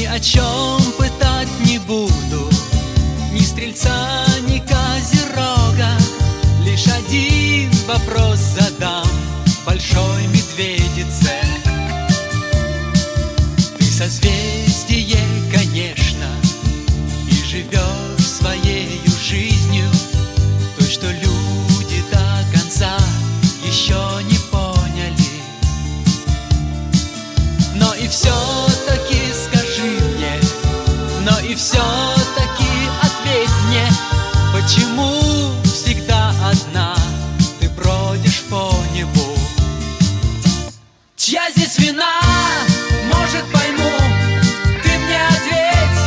о чем пытать не буду, ни стрельца, ни козерога. Лишь один вопрос задам большой медведице. Ты созвездие, конечно, и живешь своею жизнью, той, что люди до конца еще не поняли. Но и все-таки скажи мне, но и все-таки ответь мне, почему всегда одна ты бродишь по небу? Чья здесь вина? Может, пойму, ты мне ответь.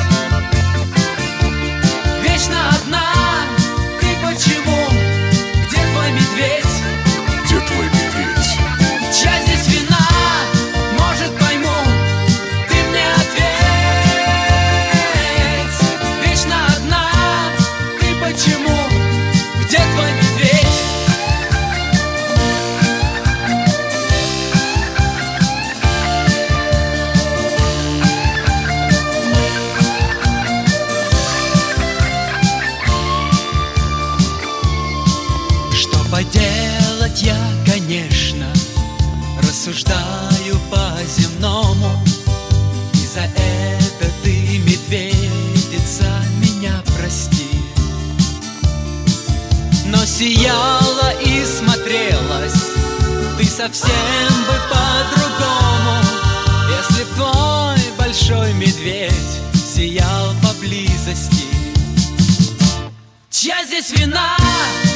Вечно одна ты почему? Где твой медведь? Где твой медведь? Чья здесь вина? Может, пойму, ты мне ответь. Вечно одна ты почему? Где твой медведь? Что поделать, я, конечно, рассуждаю по-земному, и за это ты, медведица, меня прости. Но сияла и смотрелась ты совсем бы по-другому, если б твой большой медведь сиял поблизости. Чья здесь вина?